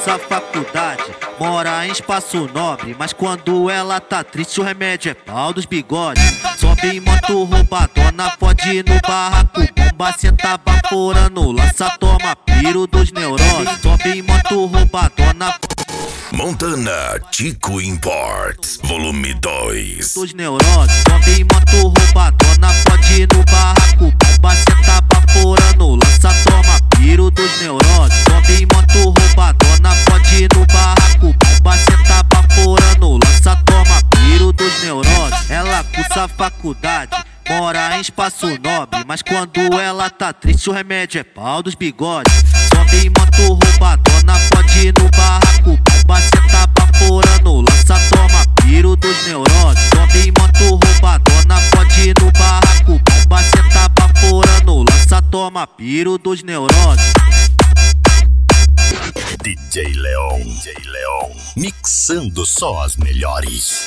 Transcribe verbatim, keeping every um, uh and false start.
cursa faculdade, mora em espaço nobre, mas quando ela tá triste o remédio é pau dos bigodes. Sobe em moto roubadona, fode no barraco, bomba, senta baforando, lança, toma piro dos neuroses. Sobe em moto roubadona, Montana Tico Imports, volume dois. dos neuroses. Sobe em moto roubadona, fode no barraco, bomba, senta baforando, lança, toma piro dos neuroses. Sobe em moto roubadona, fode no barraco, bomba, senta baforando, lança, toma piro dos neuroses. Ela cursa faculdade, mora em espaço nobre, mas quando ela tá triste o remédio é pau dos bigodes. Sobe em moto roubadona, fode no barraco, bomba, senta baforando, lança, toma piro dos neuroses. Sobe em moto roubadona, fode no barraco, bomba, senta baforando, lança, toma piro dos neuroses. D J Leon, D J Leon, mixando só as melhores.